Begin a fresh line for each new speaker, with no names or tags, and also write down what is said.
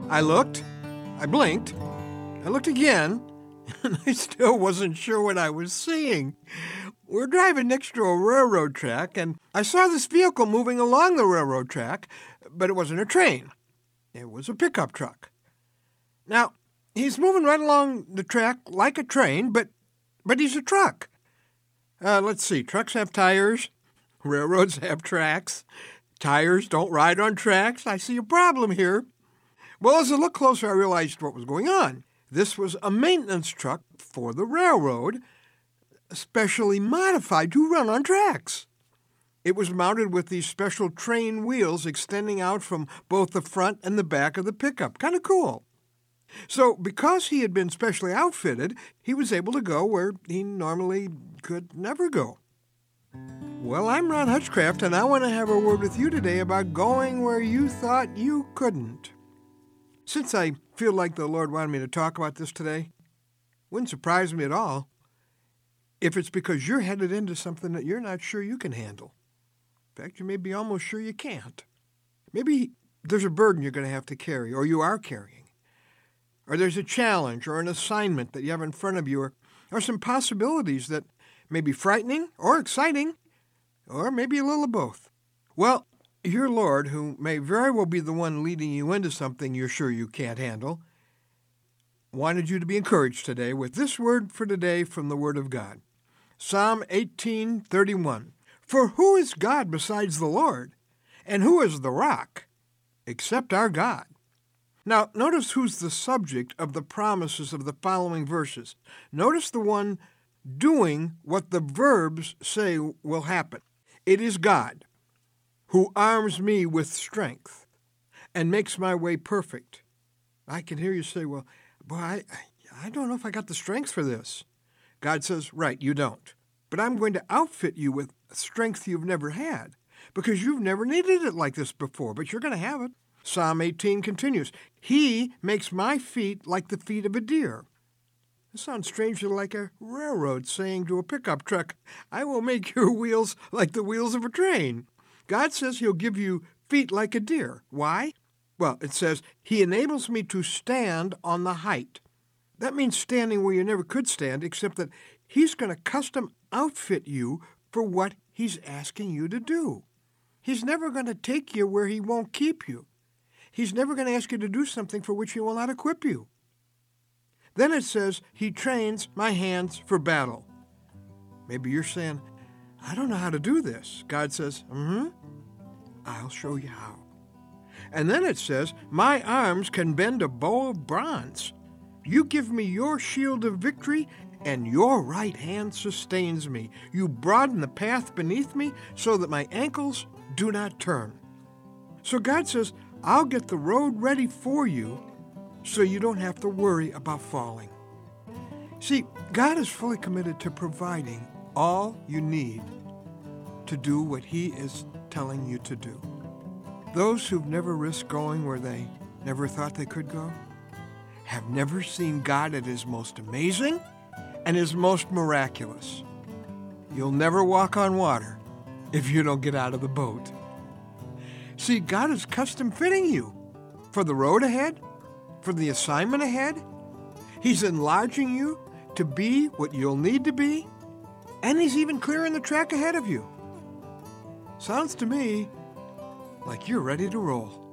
I looked, I blinked, I looked again, and I still wasn't sure what I was seeing. We're driving next to a railroad track, and I saw this vehicle moving along the railroad track, but it wasn't a train. It was a pickup truck. Now, he's moving right along the track like a train, but he's a truck. Let's see, trucks have tires, railroads have tracks. Tires don't ride on tracks. I see a problem here. Well, as I looked closer, I realized what was going on. This was a maintenance truck for the railroad, specially modified to run on tracks. It was mounted with these special train wheels extending out from both the front and the back of the pickup. Kind of cool. So because he had been specially outfitted, he was able to go where he normally could never go. Well, I'm Ron Hutchcraft, and I want to have a word with you today about going where you thought you couldn't. Since I feel like the Lord wanted me to talk about this today, wouldn't surprise me at all if it's because you're headed into something that you're not sure you can handle. In fact, you may be almost sure you can't. Maybe there's a burden you're going to have to carry, or you are carrying. Or there's a challenge or an assignment that you have in front of you, or some possibilities that may be frightening or exciting, or maybe a little of both. Well, your Lord, who may very well be the one leading you into something you're sure you can't handle, wanted you to be encouraged today with this word for today from the Word of God. Psalm 18:31. For who is God besides the Lord? And who is the rock except our God? Now, notice who's the subject of the promises of the following verses. Notice the one doing what the verbs say will happen. It is God who arms me with strength and makes my way perfect. I can hear you say, well, boy, I don't know if I got the strength for this. God says, right, you don't. But I'm going to outfit you with strength you've never had because you've never needed it like this before, but you're going to have it. Psalm 18 continues, He makes my feet like the feet of a deer. This sounds strangely like a railroad saying to a pickup truck, I will make your wheels like the wheels of a train. God says He'll give you feet like a deer. Why? Well, it says, He enables me to stand on the height. That means standing where you never could stand, except that He's going to custom outfit you for what He's asking you to do. He's never going to take you where He won't keep you. He's never going to ask you to do something for which He will not equip you. Then it says, He trains my hands for battle. Maybe you're saying, I don't know how to do this. God says, I'll show you how. And then it says, my arms can bend a bow of bronze. You give me your shield of victory, and your right hand sustains me. You broaden the path beneath me so that my ankles do not turn. So God says, I'll get the road ready for you so you don't have to worry about falling. See, God is fully committed to providing all you need to do what He is telling you to do. Those who've never risked going where they never thought they could go have never seen God at His most amazing and His most miraculous. You'll never walk on water if you don't get out of the boat. See, God is custom fitting you for the road ahead, for the assignment ahead. He's enlarging you to be what you'll need to be, and He's even clearing the track ahead of you. Sounds to me like you're ready to roll.